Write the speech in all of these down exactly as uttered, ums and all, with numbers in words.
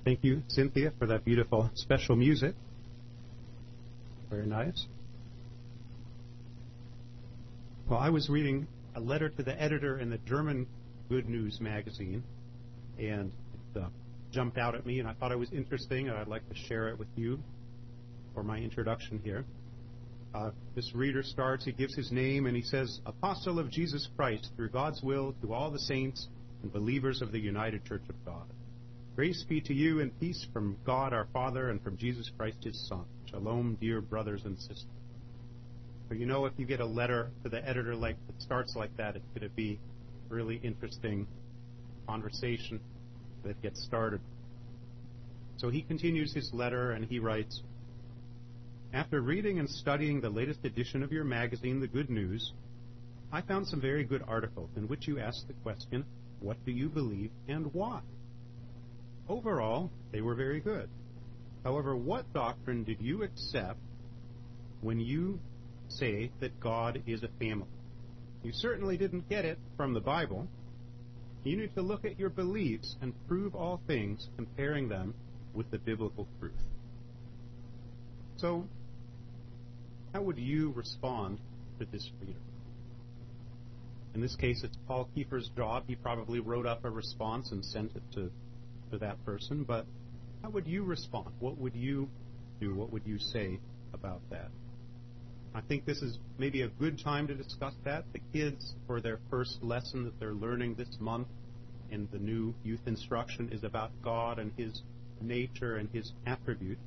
Thank you, Cynthia, for that beautiful special music. Very nice. Well, I was reading a letter to the editor in the German Good News magazine, and it uh, jumped out at me, and I thought it was interesting, and I'd like to share it with you for my introduction here. Uh, this reader starts, he gives his name, and he says, Apostle of Jesus Christ, through God's will, to all the saints and believers of the United Church of God. Grace be to you and peace from God our Father and from Jesus Christ his Son. Shalom, dear brothers and sisters. So you know, if you get a letter to the editor like that starts like that, it's going to be a really interesting conversation that gets started. So he continues his letter and he writes, After reading and studying the latest edition of your magazine, The Good News, I found some very good articles in which you asked the question, what do you believe and why? Overall, they were very good. However, what doctrine did you accept when you say that God is a family? You certainly didn't get it from the Bible. You need to look at your beliefs and prove all things, comparing them with the biblical truth. So, how would you respond to this reader? In this case, it's Paul Kiefer's job. He probably wrote up a response and sent it to to that person, but how would you respond? What would you do? What would you say about that? I think this is maybe a good time to discuss that. The kids, for their first lesson that they're learning this month in the new youth instruction, is about God and his nature and his attribute.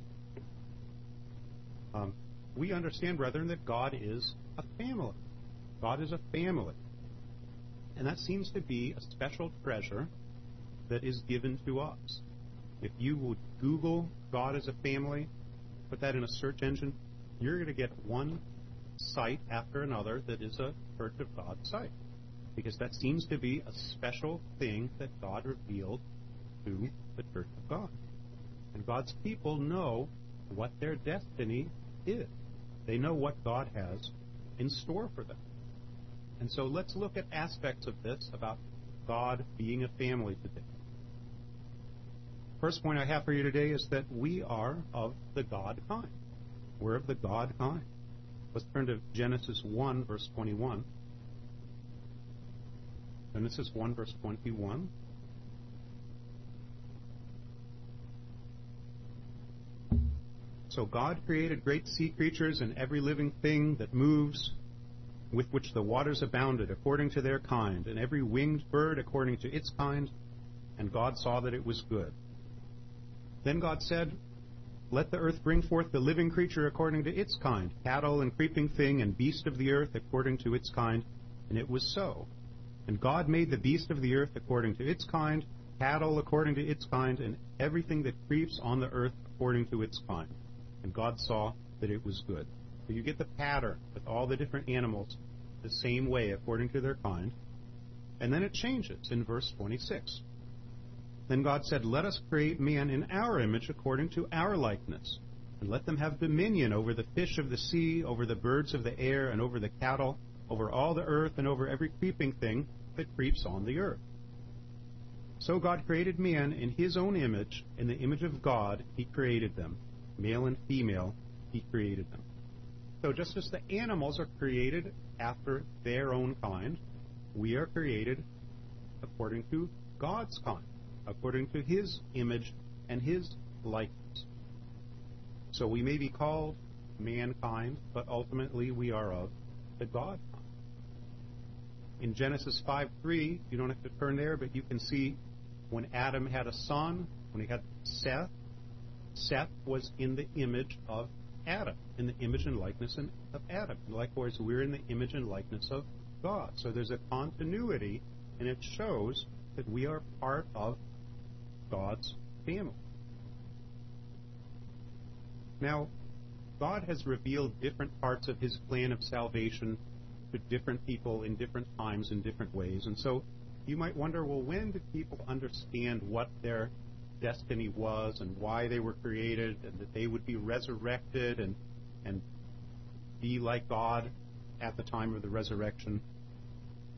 Um, we understand, brethren, that God is a family. God is a family. And that seems to be a special treasure that is given to us. If you would Google God as a family, put that in a search engine, you're going to get one site after another that is a Church of God site. Because that seems to be a special thing that God revealed to the Church of God. And God's people know what their destiny is. They know what God has in store for them. And so let's look at aspects of this about God being a family today. First point I have for you today is that we are of the God kind. We're of the God kind. Let's turn to Genesis one, verse twenty-one. Genesis one, verse twenty-one. So God created great sea creatures and every living thing that moves, with which the waters abounded, according to their kind, and every winged bird according to its kind. And God saw that it was good. Then God said, Let the earth bring forth the living creature according to its kind, cattle and creeping thing and beast of the earth according to its kind. And it was so. And God made the beast of the earth according to its kind, cattle according to its kind, and everything that creeps on the earth according to its kind. And God saw that it was good. So you get the pattern with all the different animals the same way according to their kind. And then it changes in verse twenty-six. Then God said, Let us create man in our image according to our likeness, and let them have dominion over the fish of the sea, over the birds of the air, and over the cattle, over all the earth, and over every creeping thing that creeps on the earth. So God created man in his own image. In the image of God he created them. Male and female he created them. So just as the animals are created after their own kind, we are created according to God's kind, according to his image and his likeness. So we may be called mankind, but ultimately we are of the God kind. In Genesis five three, you don't have to turn there, but you can see when Adam had a son, when he had Seth, Seth was in the image of Adam, in the image and likeness of Adam. And likewise, we're in the image and likeness of God. So there's a continuity, and it shows that we are part of God's family. Now, God has revealed different parts of his plan of salvation to different people in different times in different ways. And so you might wonder, well, when did people understand what their destiny was and why they were created and that they would be resurrected and and be like God at the time of the resurrection?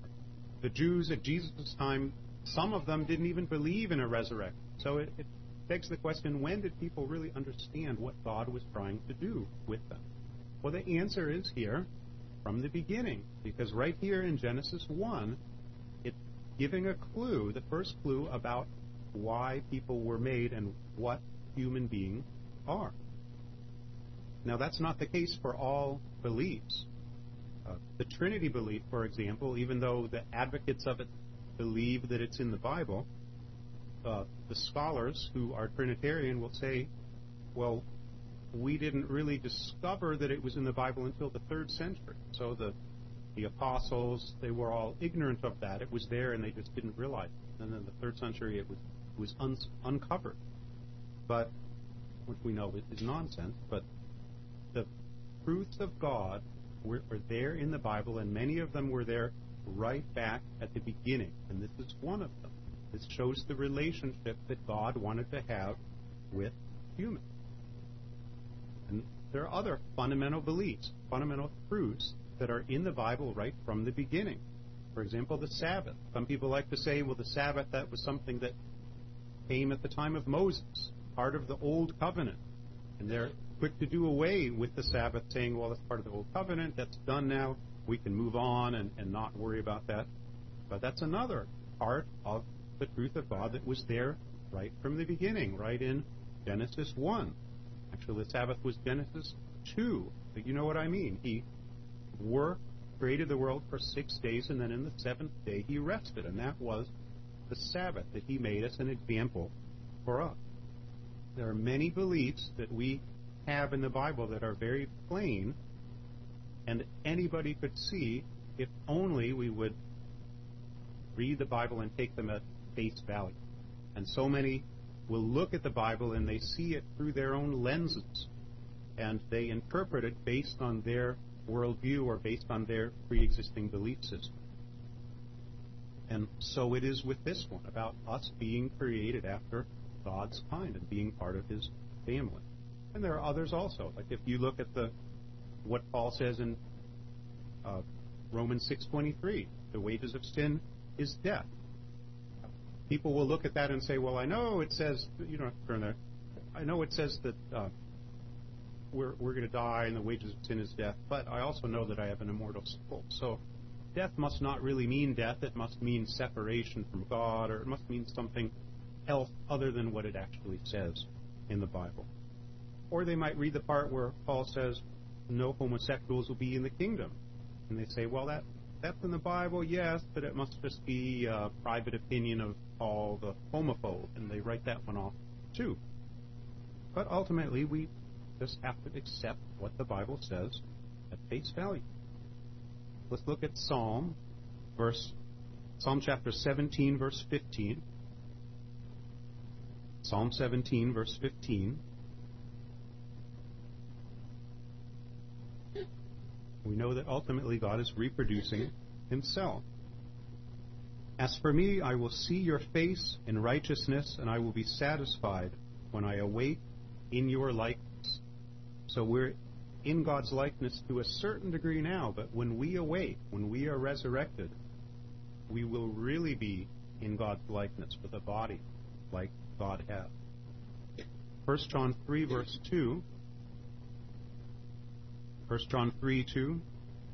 The Jews at Jesus' time, some of them didn't even believe in a resurrection. So it, it begs the question, when did people really understand what God was trying to do with them? Well, the answer is here from the beginning, because right here in Genesis one, it's giving a clue, the first clue about why people were made and what human beings are. Now, that's not the case for all beliefs. Uh, the Trinity belief, for example, even though the advocates of it believe that it's in the Bible, uh, the scholars who are Trinitarian will say, well, we didn't really discover that it was in the Bible until the third century. So the the apostles, they were all ignorant of that. It was there and they just didn't realize it. And in the third century it was was un- uncovered. But, which we know is nonsense, but the truths of God were, were there in the Bible, and many of them were there right back at the beginning. And this is one of them. This shows the relationship that God wanted to have with humans. And there are other fundamental beliefs, fundamental truths that are in the Bible right from the beginning. For example, the Sabbath. Some people like to say, well, the Sabbath, that was something that came at the time of Moses, part of the Old Covenant. And they're quick to do away with the Sabbath, saying, well, that's part of the Old Covenant, that's done now, we can move on and, and not worry about that. But that's another part of the truth of God that was there right from the beginning, right in Genesis one. Actually, the Sabbath was Genesis two. But you know what I mean. He worked, created the world for six days, and then in the seventh day he rested. And that was the Sabbath that he made as an example for us. There are many beliefs that we have in the Bible that are very plain, and anybody could see if only we would read the Bible and take them at face value. And so many will look at the Bible and they see it through their own lenses, and they interpret it based on their worldview or based on their pre-existing belief system. And so it is with this one, about us being created after God's kind and being part of His family. And there are others also. Like if you look at the what Paul says in uh, Romans six twenty-three, the wages of sin is death. People will look at that and say, well, I know it says, you don't have to turn there, I know it says that uh, we're, we're going to die and the wages of sin is death, but I also know that I have an immortal soul. So death must not really mean death. It must mean separation from God, or it must mean something else other than what it actually says in the Bible. Or they might read the part where Paul says, no homosexuals will be in the kingdom. And they say, well, that that's in the Bible, yes, but it must just be a private opinion of Paul the homophobe. And they write that one off, too. But ultimately, we just have to accept what the Bible says at face value. Let's look at Psalm, verse, Psalm chapter seventeen, verse fifteen. Psalm seventeen, verse fifteen. We know that ultimately God is reproducing Himself. As for me, I will see your face in righteousness, and I will be satisfied when I await in your likeness. So we're in God's likeness to a certain degree now, but when we await, when we are resurrected, we will really be in God's likeness with a body like God has. First John three, verse two. First John three, two.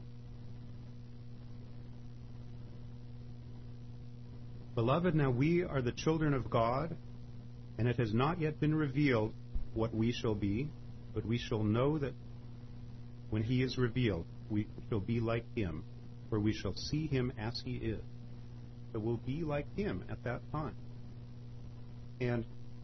Beloved, now we are the children of God, and it has not yet been revealed what we shall be, but we shall know that when He is revealed, we shall be like Him, for we shall see Him as He is. So we'll be like Him at that time. And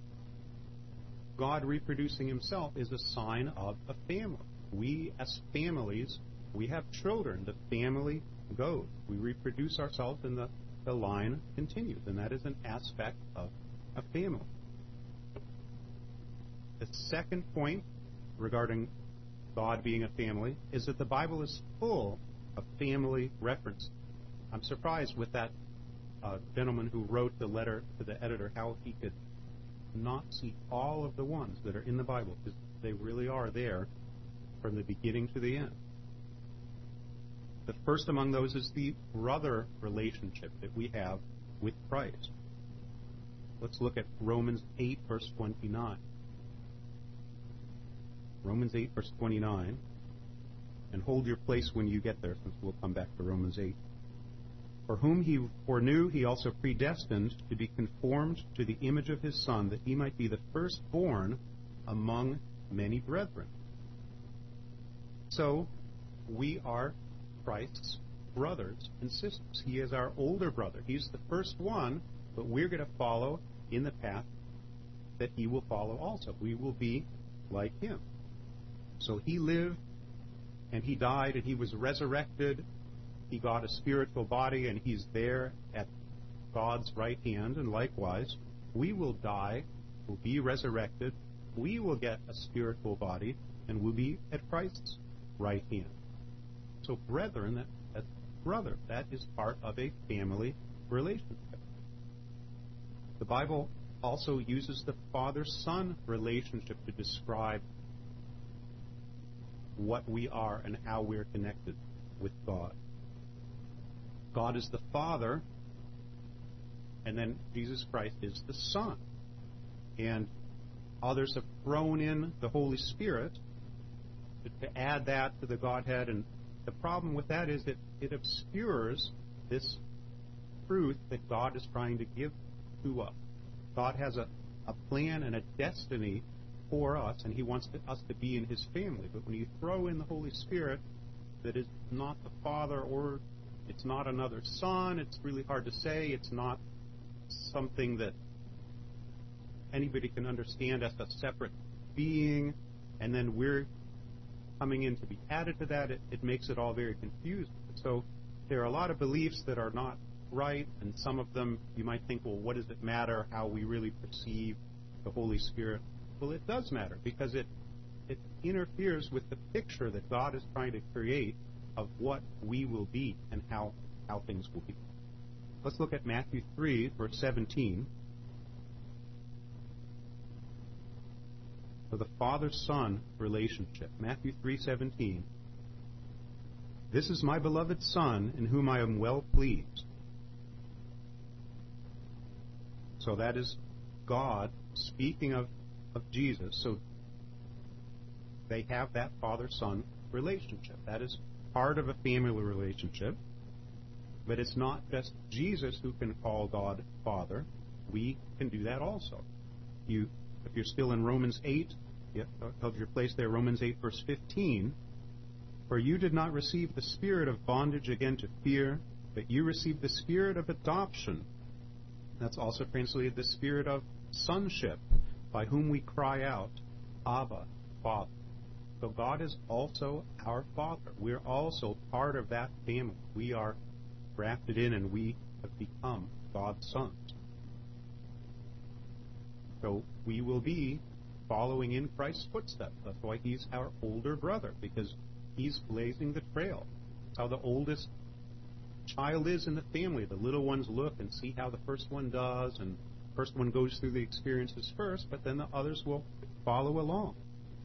God reproducing Himself is a sign of a family. We, as families, we have children. The family goes. We reproduce ourselves, and the, the line continues. And that is an aspect of a family. The second point regarding God being a family is that the Bible is full of family references. I'm surprised with that uh, gentleman who wrote the letter to the editor, how he could not see all of the ones that are in the Bible, because they really are there from the beginning to the end. The first among those is the brother relationship that we have with Christ. Let's look at Romans eight, verse twenty-nine. Romans eight, verse twenty-nine. And hold your place when you get there, since we'll come back to Romans eight. For whom he foreknew, he also predestined to be conformed to the image of his Son, that he might be the firstborn among many brethren. So, we are Christ's brothers and sisters. He is our older brother. He's the first one, but we're going to follow in the path that he will follow also. We will be like him. So he lived, and he died, and he was resurrected. He got a spiritual body, and he's there at God's right hand. And likewise, we will die, will be resurrected. We will get a spiritual body, and we'll be at Christ's right hand. So, brethren, that, that's brother. That is part of a family relationship. The Bible also uses the father-son relationship to describe what we are and how we're connected with God. God is the Father, and then Jesus Christ is the Son. And others have thrown in the Holy Spirit to, to add that to the Godhead, and the problem with that is that it obscures this truth that God is trying to give to us. God has a, a plan and a destiny for us, and he wants to, us to be in his family. But when you throw in the Holy Spirit that is not the Father, or it's not another Son, it's really hard to say. It's not something that anybody can understand as a separate being, and then we're coming in to be added to that. It, it makes it all very confusing. So there are a lot of beliefs that are not right, and some of them you might think, well, what does it matter how we really perceive the Holy Spirit? Well, it does matter, because it it interferes with the picture that God is trying to create of what we will be and how, how things will be. Let's look at Matthew three, verse seventeen. For the father-son relationship. Matthew three seventeen. This is my beloved Son, in whom I am well pleased. So that is God speaking of, of Jesus. So they have that father-son relationship. That is part of a family relationship. But it's not just Jesus who can call God Father. We can do that also. You, if you're still in Romans eight, yeah, held your place there, Romans eight, verse fifteen. For you did not receive the spirit of bondage again to fear, but you received the spirit of adoption. That's also translated the spirit of sonship, by whom we cry out, Abba, Father. So God is also our Father. We're also part of that family. We are grafted in, and we have become God's sons. So we will be following in Christ's footsteps. That's why he's our older brother, because he's blazing the trail. That's how the oldest child is in the family. The little ones look and see how the first one does, and the first one goes through the experiences first, but then the others will follow along.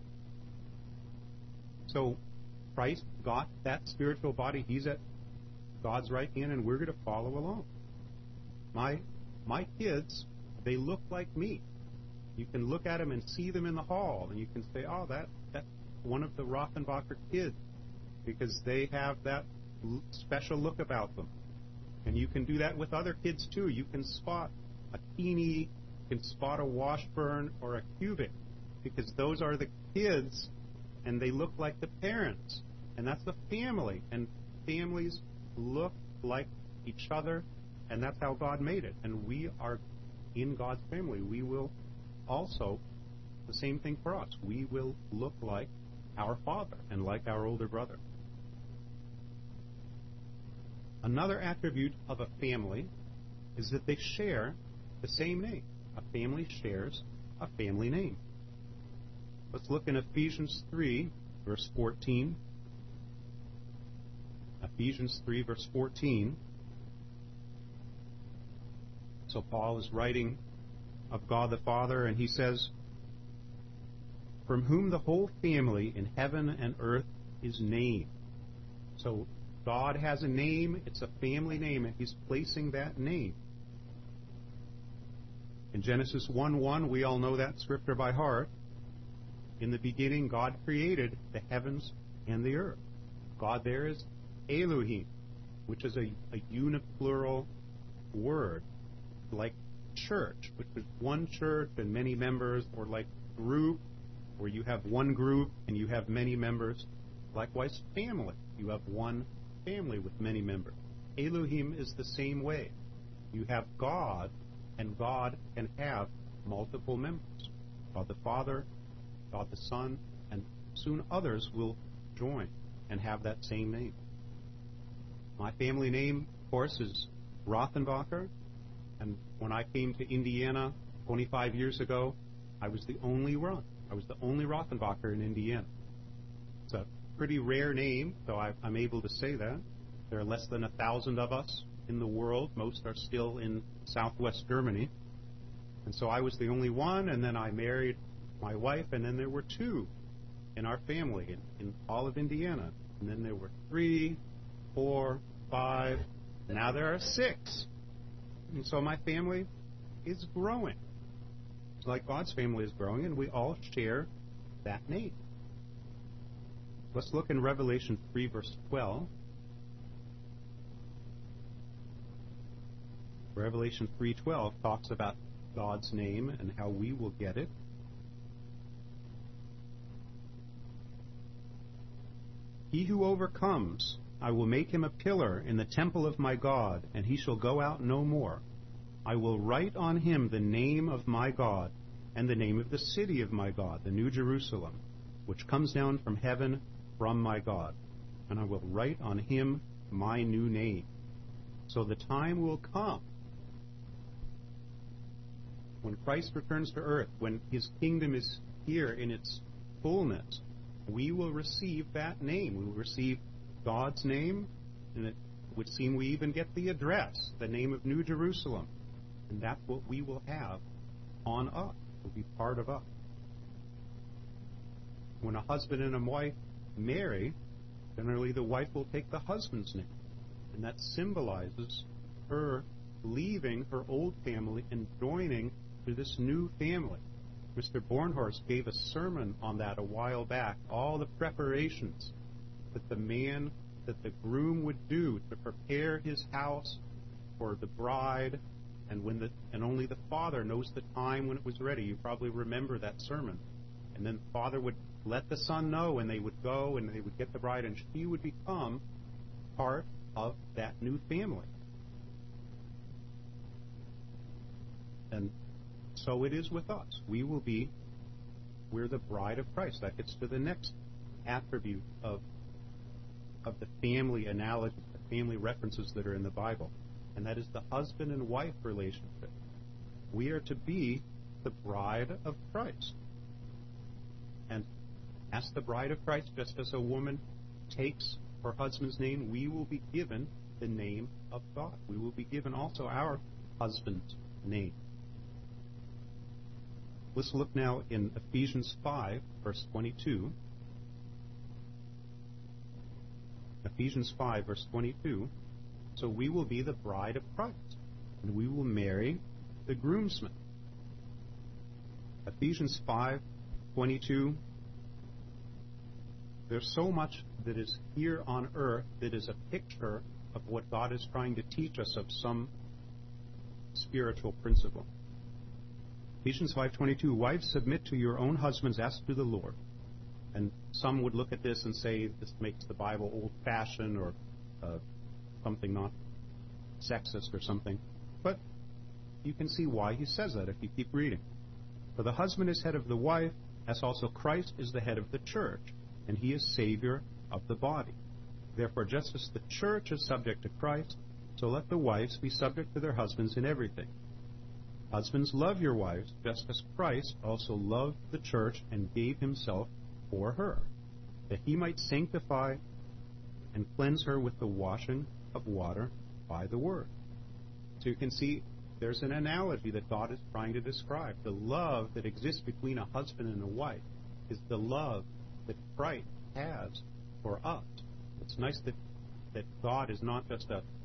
So Christ got that spiritual body. He's at God's right hand, and we're going to follow along. My my kids, they look like me. You can look at them and see them in the hall, and you can say, oh, that that's one of the Rothenbacher kids, because they have that l- special look about them. And you can do that with other kids, too. You can spot a Keeney, you can spot a Washburn or a Cubic, because those are the kids, and they look like the parents. And that's the family. And families look like each other, and that's how God made it. And we are in God's family. We will also, the same thing for us. We will look like our father and like our older brother. Another attribute of a family is that they share the same name. A family shares a family name. Let's look in Ephesians three, verse fourteen. Ephesians three, verse fourteen. So Paul is writing of God the Father, and he says, from whom the whole family in heaven and earth is named. So God has a name, it's a family name, and he's placing that name. In Genesis one one, we all know that scripture by heart. In the beginning, God created the heavens and the earth. God there is Elohim, which is a, a uniplural word, like church, which is one church and many members, or like group, where you have one group and you have many members. Likewise, family. You have one family with many members. Elohim is the same way. You have God, and God can have multiple members. God the Father, God the Son, and soon others will join and have that same name. My family name, of course, is Rothenbacher, and when I came to Indiana twenty-five years ago, I was the only one. I was the only Rothenbacher in Indiana. It's a pretty rare name, so I, I'm able to say that. There are less than a thousand of us in the world. Most are still in southwest Germany. And so I was the only one, and then I married my wife, and then there were two in our family in, in all of Indiana. And then there were three, four, five, now there are six. And so my family is growing. It's like God's family is growing, and we all share that name. Let's look in Revelation three, verse twelve. Revelation three twelve talks about God's name and how we will get it. He who overcomes, I will make him a pillar in the temple of my God, and he shall go out no more. I will write on him the name of my God, and the name of the city of my God, the New Jerusalem, which comes down from heaven from my God. And I will write on him my new name. So the time will come when Christ returns to earth, when his kingdom is here in its fullness, we will receive that name. We will receive God's name, and it would seem we even get the address, the name of New Jerusalem. And that's what we will have on us. It will be part of us. When a husband and a wife marry, generally the wife will take the husband's name. And that symbolizes her leaving her old family and joining to this new family. Mister Bornhorst gave a sermon on that a while back, all the preparations that the man, that the groom would do to prepare his house for the bride, and when the and only the father knows the time when it was ready. You probably remember that sermon. And then the father would let the son know, and they would go and they would get the bride, and she would become part of that new family. And so it is with us. We will be, we're the bride of Christ. That gets to the next attribute of of the family analogy, the family references that are in the Bible, and that is the husband and wife relationship. We are to be the bride of Christ. And as the bride of Christ, just as a woman takes her husband's name, we will be given the name of God. We will be given also our husband's name. Let's look now in Ephesians five, verse twenty-two. Ephesians five, verse twenty-two. So we will be the bride of Christ, and we will marry the groomsman. Ephesians five, twenty-two. There's so much that is here on earth that is a picture of what God is trying to teach us of some spiritual principle. Ephesians five twenty-two, wives, submit to your own husbands as to the Lord. And some would look at this and say this makes the Bible old-fashioned or uh, something not sexist or something. But you can see why he says that if you keep reading. For the husband is head of the wife, as also Christ is the head of the church, and he is Savior of the body. Therefore, just as the church is subject to Christ, so let the wives be subject to their husbands in everything. Husbands, love your wives, just as Christ also loved the church and gave himself for her, that he might sanctify and cleanse her with the washing of water by the word. So you can see there's an analogy that God is trying to describe. The love that exists between a husband and a wife is the love that Christ has for us. It's nice that, that God is not just a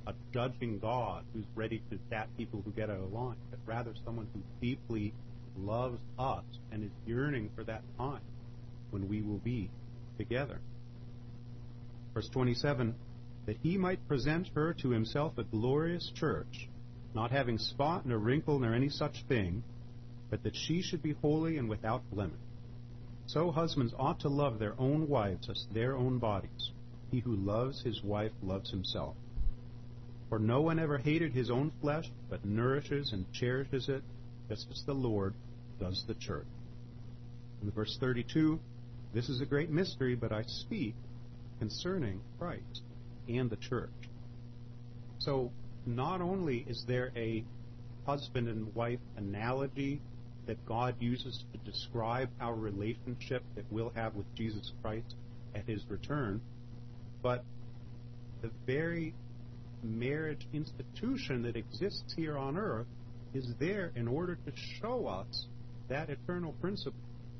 a judging God who's ready to zap people who get out of line, but rather someone who deeply loves us and is yearning for that time when we will be together. Verse twenty-seven, that he might present her to himself a glorious church, not having spot nor wrinkle nor any such thing, but that she should be holy and without blemish. So husbands ought to love their own wives as their own bodies. He who loves his wife loves himself. For no one ever hated his own flesh, but nourishes and cherishes it, just as the Lord does the church. In verse thirty-two, this is a great mystery, but I speak concerning Christ and the church. So not only is there a husband and wife analogy that God uses to describe our relationship that we'll have with Jesus Christ at his return, but the very marriage institution that exists here on earth is there in order to show us that eternal principle.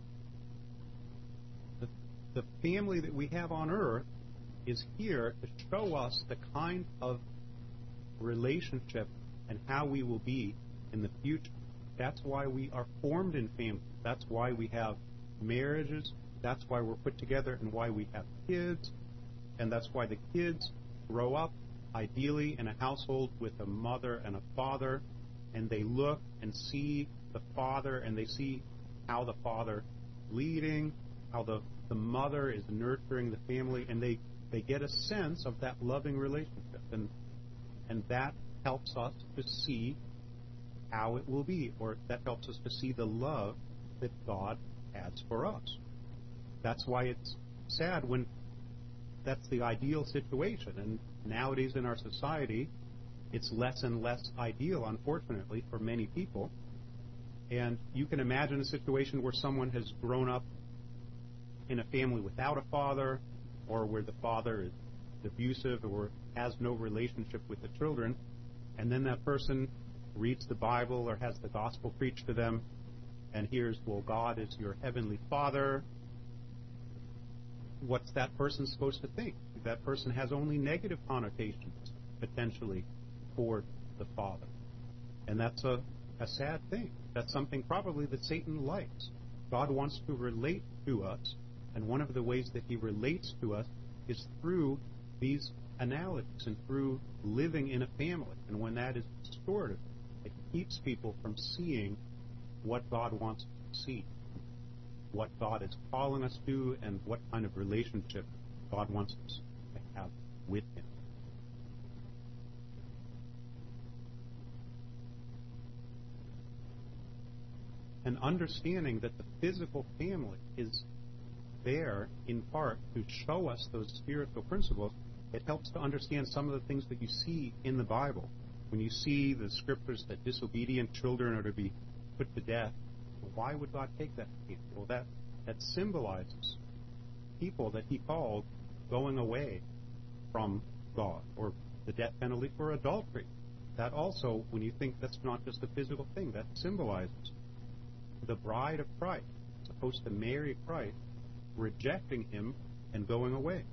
The, the family that we have on earth is here to show us the kind of relationship and how we will be in the future. That's why we are formed in families. That's why we have marriages. That's why we're put together and why we have kids. And that's why the kids grow up ideally in a household with a mother and a father, and they look and see the father, and they see how the father is leading, how the, the mother is nurturing the family, and they, they get a sense of that loving relationship. And, and that helps us to see how it will be, or that helps us to see the love that God has for us. That's why it's sad when that's the ideal situation. And nowadays in our society, it's less and less ideal, unfortunately, for many people. And you can imagine a situation where someone has grown up in a family without a father, or where the father is abusive or has no relationship with the children, and then that person reads the Bible or has the gospel preached to them and hears, well, God is your heavenly Father. What's that person supposed to think? That person has only negative connotations, potentially, toward the Father. And that's a, a sad thing. That's something probably that Satan likes. God wants to relate to us, and one of the ways that he relates to us is through these analogies and through living in a family. And when that is distorted, it keeps people from seeing what God wants to see, what God is calling us to, and what kind of relationship God wants us to have with him. And understanding that the physical family is there in part to show us those spiritual principles, it helps to understand some of the things that you see in the Bible. When you see the scriptures that disobedient children are to be put to death, well, why would God take that? Well, that, that symbolizes people that he called going away from God, or the death penalty for adultery. That also, when you think that's not just a physical thing, that symbolizes the bride of Christ, supposed to marry Christ, rejecting him and going away.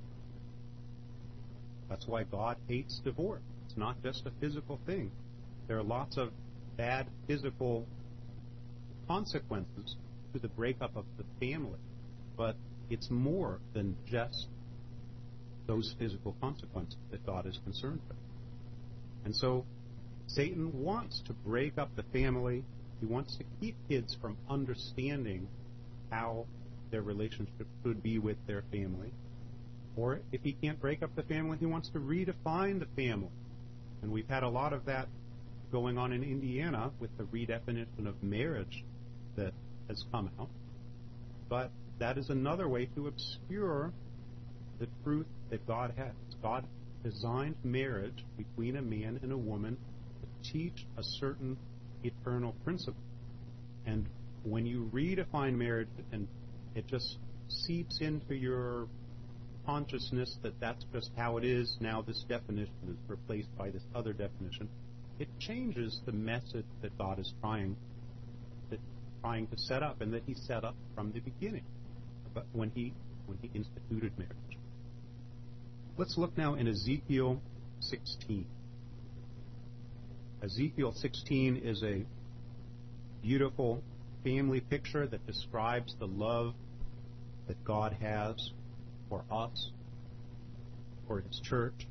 That's why God hates divorce. It's not just a physical thing. There are lots of bad physical consequences to the breakup of the family, but it's more than just those physical consequences that God is concerned with. And so Satan wants to break up the family. He wants to keep kids from understanding how their relationship should be with their family. Or if he can't break up the family, he wants to redefine the family. And we've had a lot of that going on in Indiana with the redefinition of marriage that has come out. But that is another way to obscure the truth that God has. God designed marriage between a man and a woman to teach a certain eternal principle. And when you redefine marriage and it just seeps into your consciousness that that's just how it is, now this definition is replaced by this other definition, it changes the message that God is trying to, trying to set up, and that he set up from the beginning, but when he when he instituted marriage. Let's look now in Ezekiel sixteen. Ezekiel sixteen is a beautiful family picture that describes the love that God has for us, for His church.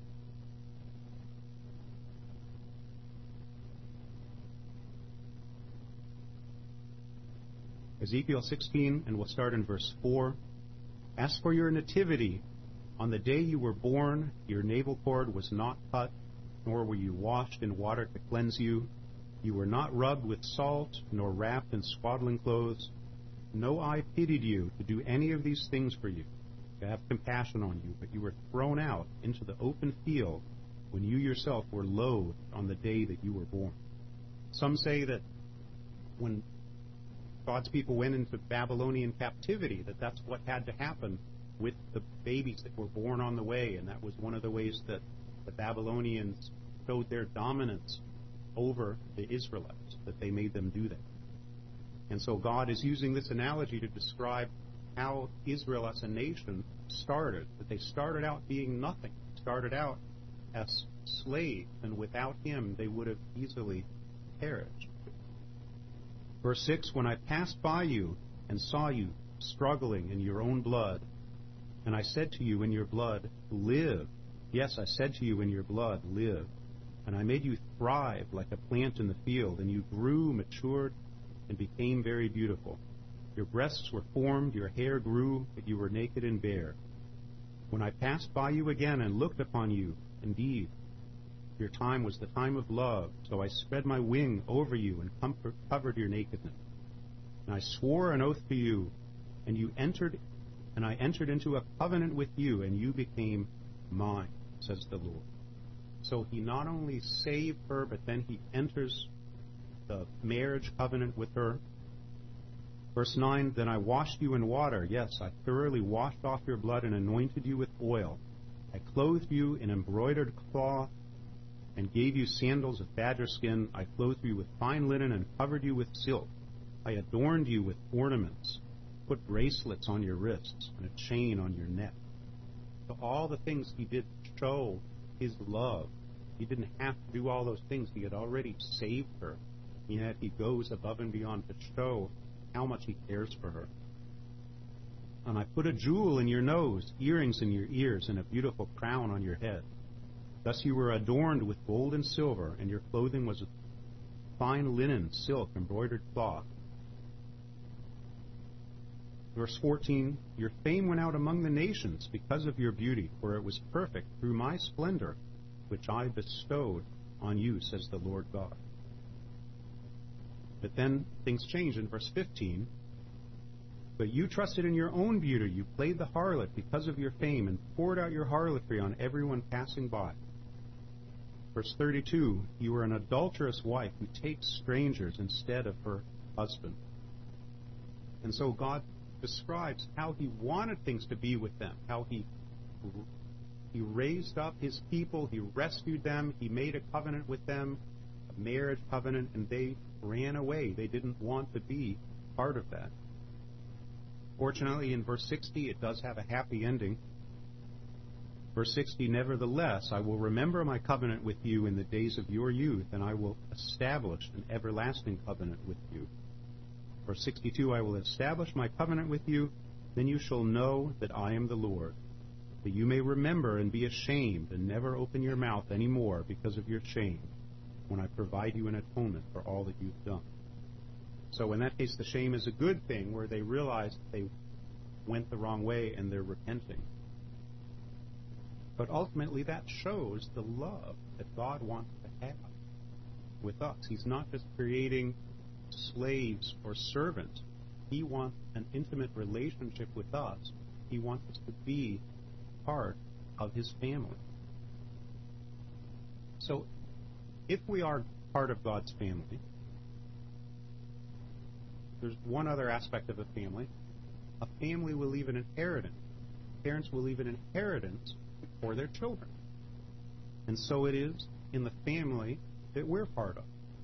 Ezekiel sixteen, and we'll start in verse four. As for your nativity, on the day you were born, your navel cord was not cut, nor were you washed in water to cleanse you. You were not rubbed with salt, nor wrapped in swaddling clothes. No eye pitied you to do any of these things for you, to have compassion on you, but you were thrown out into the open field when you yourself were loathed on the day that you were born. Some say that when God's people went into Babylonian captivity, that that's what had to happen with the babies that were born on the way, and that was one of the ways that the Babylonians showed their dominance over the Israelites, that they made them do that. And so God is using this analogy to describe how Israel as a nation started, that they started out being nothing, started out as slaves, and without Him they would have easily perished. Verse six, when I passed by you and saw you struggling in your own blood, and I said to you in your blood, live. Yes, I said to you in your blood, live. And I made you thrive like a plant in the field, and you grew, matured, and became very beautiful. Your breasts were formed, your hair grew, but you were naked and bare. When I passed by you again and looked upon you, indeed, your time was the time of love, so I spread my wing over you and comfort, covered your nakedness. And I swore an oath to you, and you entered, and I entered into a covenant with you, and you became mine, says the Lord. So He not only saved her, but then He enters the marriage covenant with her. Verse nine, then I washed you in water. Yes, I thoroughly washed off your blood and anointed you with oil. I clothed you in embroidered cloth and gave you sandals of badger skin. I clothed you with fine linen and covered you with silk. I adorned you with ornaments, put bracelets on your wrists and a chain on your neck. So all the things He did show His love. He didn't have to do all those things. He had already saved her. Yet He goes above and beyond to show how much He cares for her. And I put a jewel in your nose, earrings in your ears, and a beautiful crown on your head. Thus you were adorned with gold and silver, and your clothing was of fine linen, silk, embroidered cloth. Verse fourteen, your fame went out among the nations because of your beauty, for it was perfect through my splendor, which I bestowed on you, says the Lord God. But then things change in verse fifteen. But you trusted in your own beauty. You played the harlot because of your fame and poured out your harlotry on everyone passing by. Verse thirty-two, you were an adulterous wife who takes strangers instead of her husband. And so God describes how He wanted things to be with them, how He He raised up His people, He rescued them, He made a covenant with them, a marriage covenant, and they ran away. They didn't want to be part of that. Fortunately, in verse sixty, it does have a happy ending. Verse sixty, nevertheless, I will remember my covenant with you in the days of your youth, and I will establish an everlasting covenant with you. Verse sixty-two, I will establish my covenant with you, then you shall know that I am the Lord, that you may remember and be ashamed and never open your mouth any more because of your shame, when I provide you an atonement for all that you've done. So in that case, the shame is a good thing, where they realize that they went the wrong way and they're repenting. But ultimately, that shows the love that God wants to have with us. He's not just creating slaves or servants. He wants an intimate relationship with us. He wants us to be part of His family. So, if we are part of God's family, there's one other aspect of a family. A family will leave an inheritance. Parents will leave an inheritance for their children. And so it is in the family that we're part of.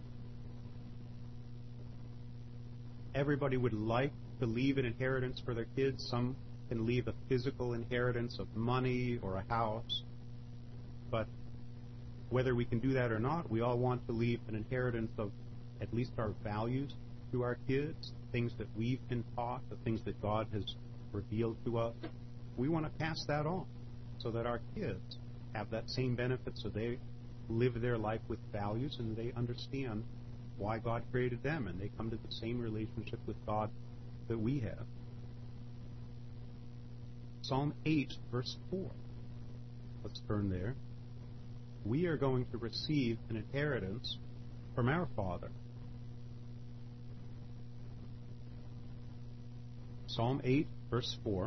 Everybody would like to leave an inheritance for their kids. Some can leave a physical inheritance of money or a house. But whether we can do that or not, we all want to leave an inheritance of at least our values to our kids, things that we've been taught, the things that God has revealed to us. We want to pass that on so that our kids have that same benefit, so they live their life with values and they understand why God created them, and they come to the same relationship with God that we have. Psalm eight, verse four. Let's turn there. We are going to receive an inheritance from our Father. Psalm eight, verse four.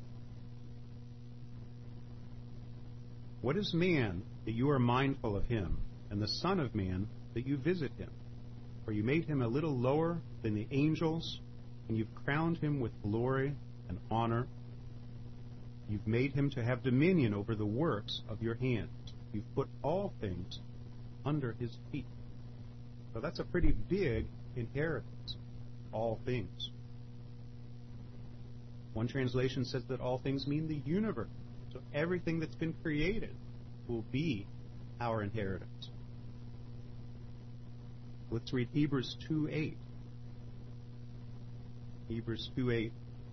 What is man that you are mindful of him, and the Son of Man that you visit him? For you made him a little lower than the angels, and you've crowned him with glory and honor. You've made him to have dominion over the works of your hands. You've put all things under his feet. So that's a pretty big inheritance, all things. One translation says that all things mean the universe. So everything that's been created will be our inheritance. Let's read Hebrews two eight. Hebrews two eight.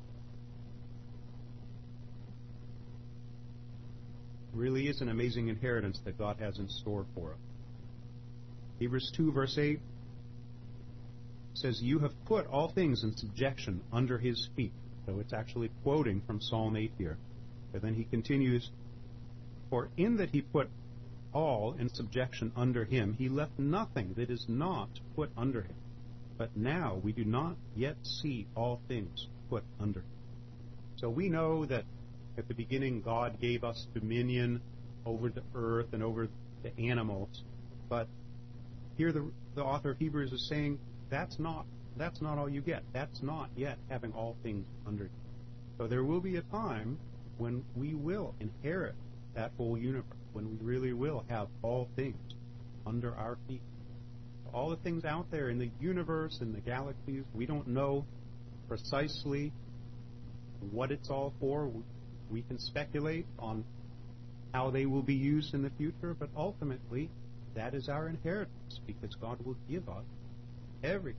Really is an amazing inheritance that God has in store for us. Hebrews two, verse eight says, You have put all things in subjection under his feet. So it's actually quoting from Psalm eight here. But then he continues, For in that he put all in subjection under him, he left nothing that is not put under him. But now we do not yet see all things put under him. So we know that at the beginning God gave us dominion over the earth and over the animals. But here the, the author of Hebrews is saying that's not that's not all you get. That's not yet having all things under you. So there will be a time when we will inherit that whole universe, when we really will have all things under our feet. All the things out there in the universe, in the galaxies, we don't know precisely what it's all for. We can speculate on how they will be used in the future, but ultimately that is our inheritance because God will give us everything.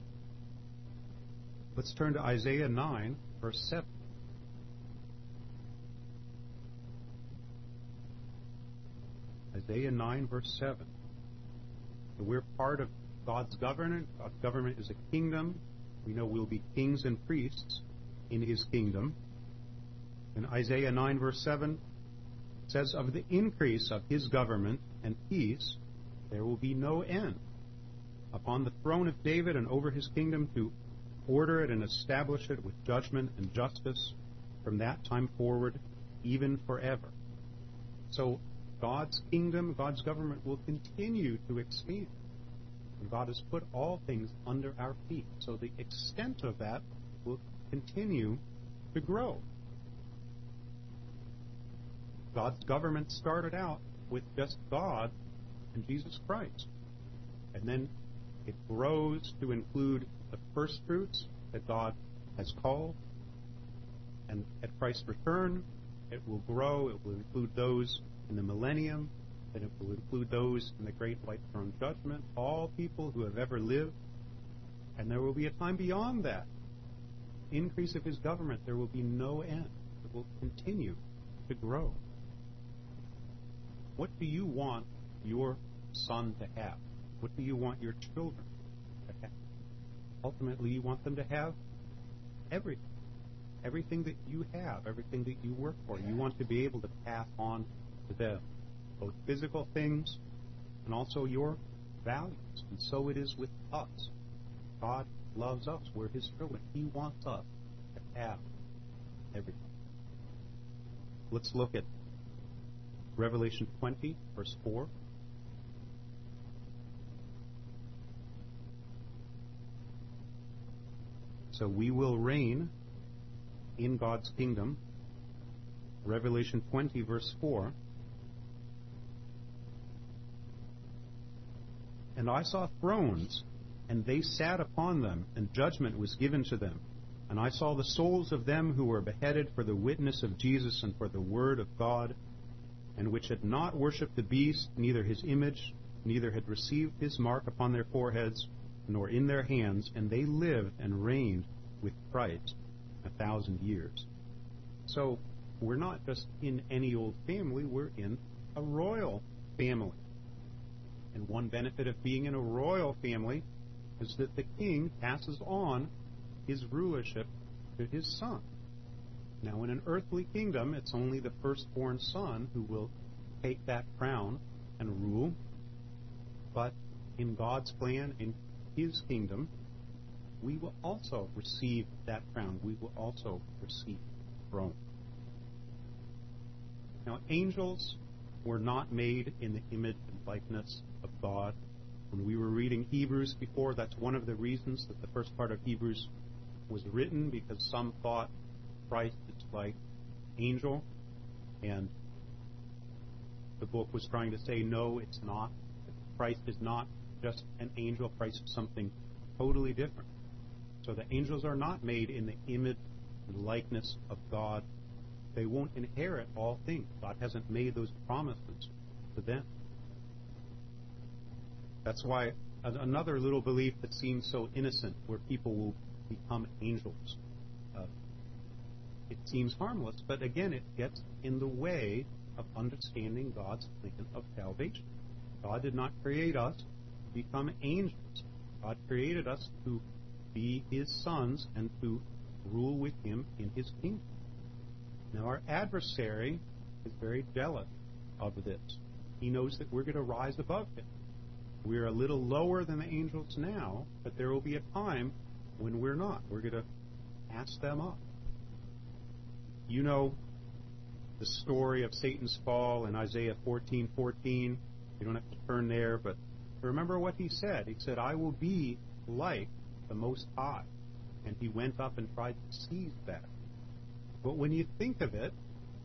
Let's turn to Isaiah nine, verse seven. Isaiah nine, verse seven. So we're part of God's government. God's government is a kingdom. We know we'll be kings and priests in his kingdom. And Isaiah nine, verse seven says, Of the increase of his government and peace there will be no end, upon the throne of David and over his kingdom, to order it and establish it with judgment and justice from that time forward, even forever. So God's kingdom, God's government will continue to expand. And God has put all things under our feet. So the extent of that will continue to grow. God's government started out with just God and Jesus Christ. And then it grows to include the first fruits that God has called. And at Christ's return, it will grow. It will include those in the millennium. And it will include those in the great white throne judgment. All people who have ever lived. And there will be a time beyond that. Increase of his government, there will be no end. It will continue to grow. What do you want your son to have? What do you want your children to have? Ultimately, you want them to have everything. Everything that you have, everything that you work for. You want to be able to pass on to them both physical things and also your values. And so it is with us. God loves us. We're his children. He wants us to have everything. Let's look at Revelation twenty, verse four. So we will reign in God's kingdom. Revelation twenty, verse four. And I saw thrones, and they sat upon them, and judgment was given to them. And I saw the souls of them who were beheaded for the witness of Jesus and for the word of God, and which had not worshipped the beast, neither his image, neither had received his mark upon their foreheads, nor in their hands, and they lived and reigned with Christ a thousand years. So we're not just in any old family, we're in a royal family. And one benefit of being in a royal family is that the king passes on his rulership to his son. Now, in an earthly kingdom, it's only the firstborn son who will take that crown and rule. But in God's plan, in his kingdom, we will also receive that crown. We will also receive the throne. Now, angels were not made in the image and likeness of God. When we were reading Hebrews before, that's one of the reasons that the first part of Hebrews was written, because some thought Christ is like angel, and the book was trying to say, no, it's not. Christ is not just an angel. Christ is something totally different. So the angels are not made in the image and likeness of God. They won't inherit all things. God hasn't made those promises to them. That's why another little belief that seems so innocent, where people will become angels, uh, it seems harmless, but again, it gets in the way of understanding God's plan of salvation. God did not create us to become angels. God created us to be his sons and to rule with him in his kingdom. Now, our adversary is very jealous of this. He knows that we're going to rise above him. We're a little lower than the angels now, but there will be a time when we're not. We're going to pass them up. You know the story of Satan's fall in Isaiah fourteen fourteen. You don't have to turn there, but remember what he said. He said, I will be like the Most High. And he went up and tried to seize that. But when you think of it,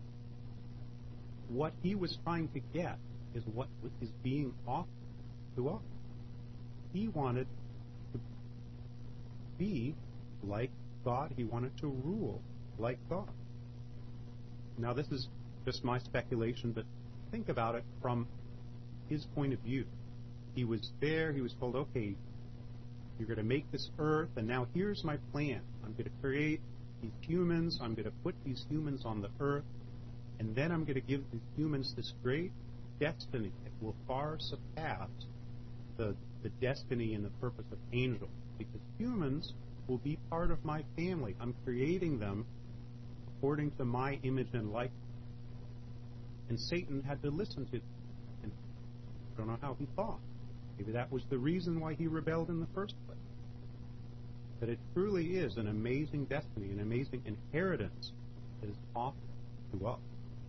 what he was trying to get is what is being offered to us. He wanted to be like God. He wanted to rule like God. Now, this is just my speculation, but think about it from his point of view. He was there. He was told, okay, you're going to make this earth, and now here's my plan. I'm going to create these humans. I'm going to put these humans on the earth, and then I'm going to give these humans this great destiny that will far surpass the, the destiny and the purpose of angels, because humans will be part of my family. I'm creating them according to my image and likeness. And Satan had to listen to them. And I don't know how he thought. Maybe that was the reason why he rebelled in the first place. But it truly is an amazing destiny, an amazing inheritance that is offered to us.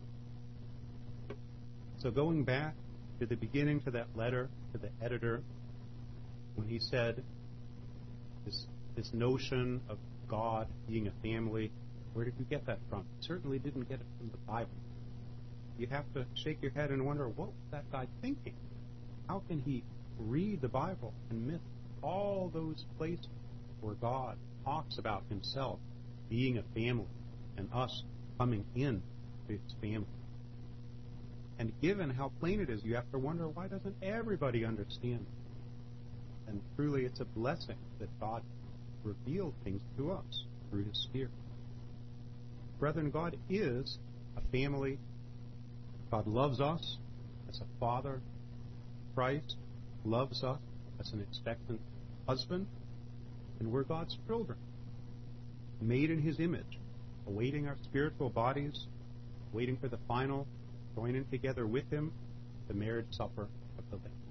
So going back to the beginning, to that letter to the editor, when he said this, this notion of God being a family, where did you get that from? You certainly didn't get it from the Bible. You have to shake your head and wonder, what was that guy thinking? How can he read the Bible and miss all those places where God talks about himself being a family and us coming in to his family? And given how plain it is, you have to wonder, why doesn't everybody understand? And truly, it's a blessing that God revealed things to us through his Spirit. Brethren, God is a family. God loves us as a father. Christ loves us as an expectant husband. And we're God's children, made in his image, awaiting our spiritual bodies, waiting for the final joining together with him, the marriage supper of the Lamb.